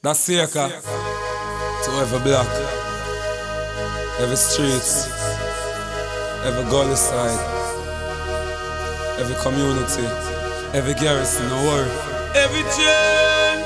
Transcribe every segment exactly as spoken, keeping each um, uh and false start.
That's Seika to every block, every streets, every gully side, every community, every garrison, no worry. Every change.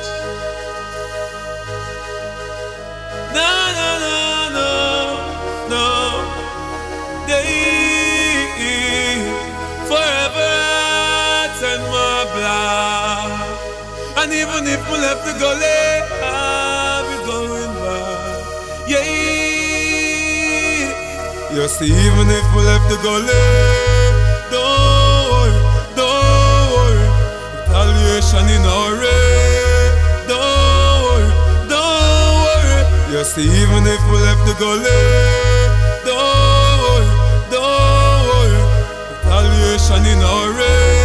No, no, no, no, no. They forever and my blood. And even if we left the gully, I'll be going back. Yeah. You see, even if we left the gully, don't worry, don't worry. Retaliation in our way. Don't worry, don't worry. You see, even if we left the gully, don't worry, don't worry. Retaliation in our way.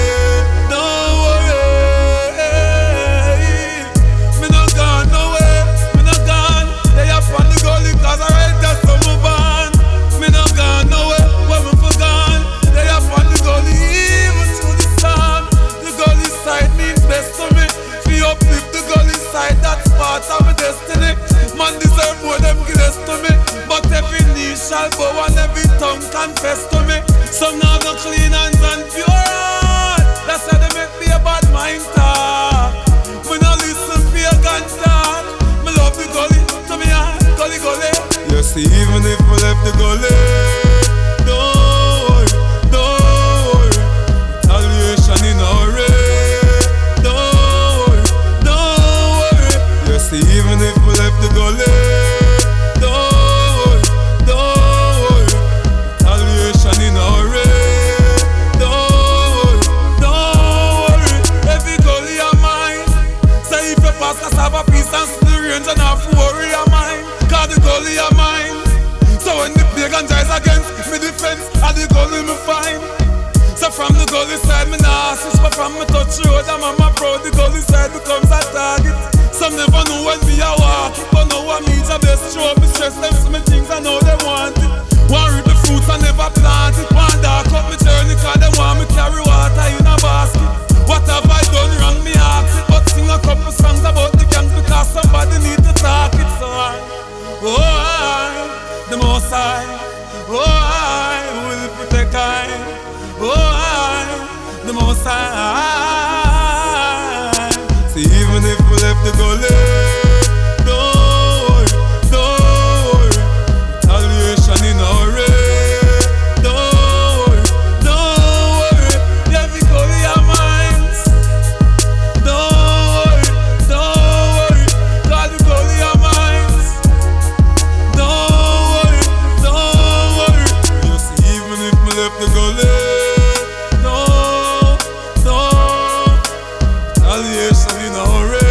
Man deserve more them grace to me, but every knee shall bow and every tongue confess to me. Some now have no clean hands and pure heart. That's why they make me a bad mind talk. We no listen for your gun talk. Me love the gully, to me heart, gully gully. You see, even if we left the gully, don't worry, don't worry. Retaliation in our way. Don't worry, don't worry. You see, even if we left the gully, don't worry, don't worry. Retaliation in our way. Don't worry, don't worry. Every gully of mine. Say if you pass us have a piece and see the range and have to worry of mine. Cause the gully of mine. So when the pagan rise against me defense, and the gully me find. So from the gully side me nah switch, but from me touch road I'm on my proud. The gully side becomes a target. Some never know when me a walk it, but now I meet a best show up. Me stress them see me things I know they want it. Want reap the fruits I never plant it. Want dark up me journey cause they want me carry water in a basket. What have I done wrong me ask it, but sing a couple songs about the gangs because somebody need to talk it. So I, oh I, the most high, oh I will protect I, oh I, the most high. See, even if we left the gully, don't worry, don't worry. Retaliation in our way. Don't worry, don't worry. Every gully of mine. Don't worry, don't worry. Call the gully of mine. Don't worry, don't worry. You see, even if we left the gully, no, no. Retaliation in our way.